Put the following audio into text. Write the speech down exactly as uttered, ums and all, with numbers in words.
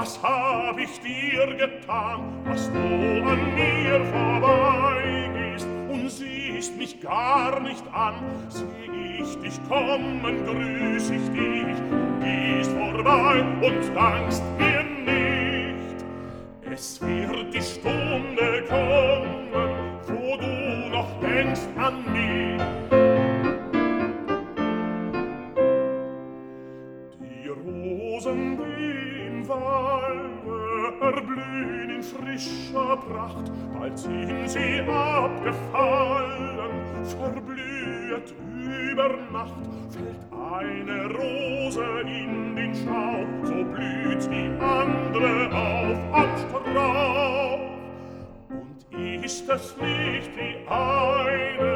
was hab ich dir getan, dass du an mir vorbeigehst und siehst mich gar nicht an? Seh ich dich kommen, grüß ich dich, gehst vorbei und dankst mir nicht. Es wird die Stunde kommen, wo du noch denkst an mich. Die Rosen, die im Walde erblühen in frischer Pracht, bald sind sie abgefallen, verblühet über Nacht. Fällt eine Rose in den Schauch, so blüht die andere auf am Strauch. Und ist es nicht die eine,